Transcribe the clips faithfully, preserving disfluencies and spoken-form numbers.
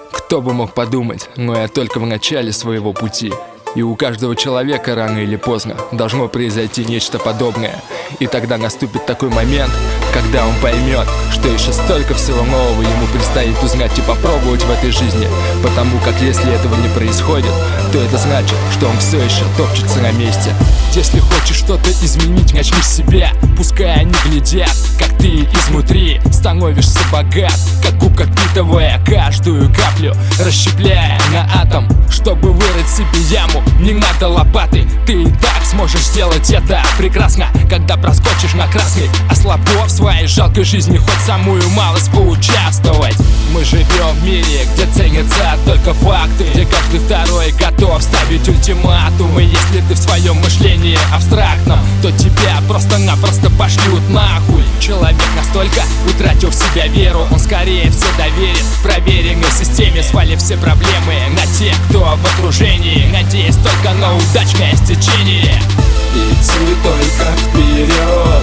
Кто бы мог подумать, но я только в начале своего пути. И у каждого человека рано или поздно должно произойти нечто подобное. И тогда наступит такой момент, когда он поймет, что еще столько всего нового ему предстоит узнать и попробовать в этой жизни. Потому как если этого не происходит, то это значит, что он все еще топчется на месте. Если хочешь что-то изменить, начни с себя. Пускай они глядят, как ты изнутри становишься богат, как губка, впитывая каждую каплю, расщепляя на атом, чтобы вырыть себе яму. Не надо лопаты, ты и так сможешь сделать это прекрасно, когда проскочишь на красный. А слабо в своей жалкой жизни хоть самую малость поучаствовать. Мы живем в мире, где ценятся только факты, где каждый второй готов ставить ультиматумы. Если ты в своем мышлении абстрактном, то тебя просто-напросто пошлют нахуй. Человек настолько утратил в себя веру, он скорее все доверит проверенной системе, свалив все проблемы на тех, кто в окружении, надеясь только на удачное стечение. Идти только вперед,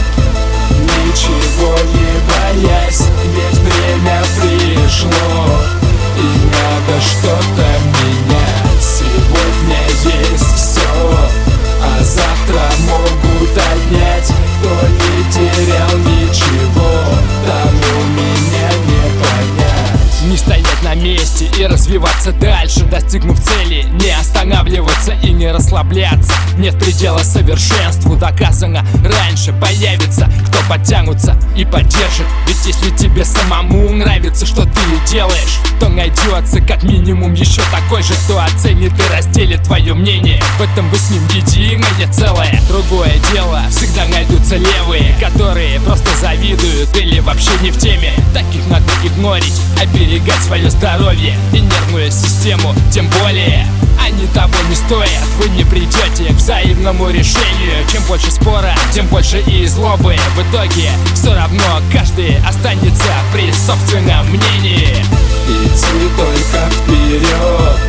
ничего не боясь, ведь время пришло, и надо что-то менять. Сегодня есть все, а завтра могут отнять. Кто не терял ничего, тому меня не понять. Не стоять на месте и развиваться дальше, достигнув цели, не останавливаться и не расслабляться. Нет предела совершенству, доказано раньше. Появится, кто подтянутся и поддержит. Ведь если тебе самому нравится, что ты делаешь, то найдется как минимум еще такой же, кто оценит и разделит твое мнение. В этом вы с ним единое целое. Другое дело, всегда найдутся левые, которые просто завидуют или вообще не в теме. Таких надо игнорить, оберегать свое здоровье и нервную систему. Тем более они того не стоят. Вы не придете к взаимному решению. Чем больше спора, тем больше и злобы. В итоге все равно каждый останется при собственном мнении. Идти только вперед,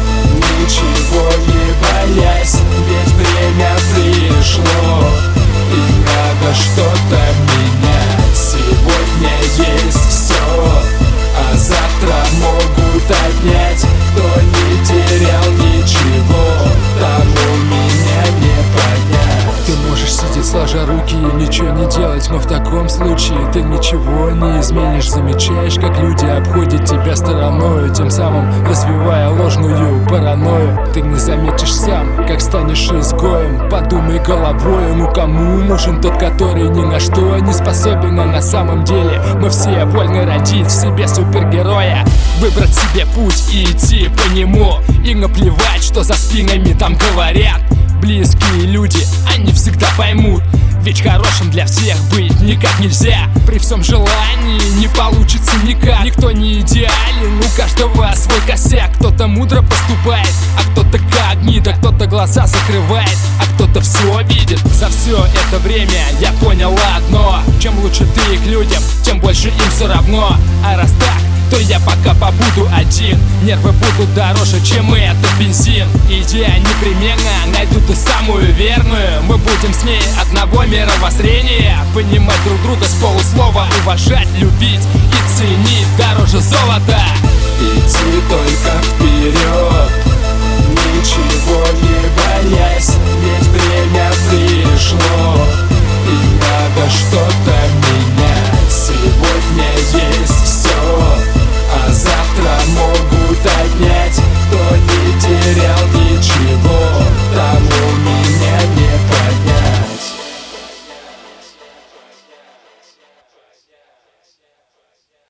ничего не боясь, ведь время пришло, и надо что-то менять. Сегодня есть все, а завтра могут отнять. Кто не терял ничего, тому меня не понять. Ты можешь сидеть сложа руки и ничего не делать, но в таком случае ты ничего не изменишь. Замечаешь, как люди обходят тебя стороною, тем самым развивая ложную паранойю. Ты не заметишь сам, как станешь изгоем. Подумай головой, ну кому нужен тот, который ни на что не способен. А на самом деле мы все вольны родить в себе супергероя, выбрать себе путь и идти по нему. И наплевать, что за спинами там говорят. Близкие люди, они всегда поймут, ведь хорошим для всех быть никак нельзя. При всем желании не получится никак. Никто не идеален, у каждого свой косяк. Кто-то мудро поступает, а кто-то как гнида. Кто-то глаза закрывает, а кто-то все видит. За все это время я понял одно: чем лучше ты к людям, тем больше им все равно. А раз так, то я пока побуду один. Нервы будут дороже, чем этот бензин. Идея непременно найдут ту самую верную. Мы будем с ней одного мировоззрения. Понимать друг друга с полуслова, уважать, любить и ценить дороже золота.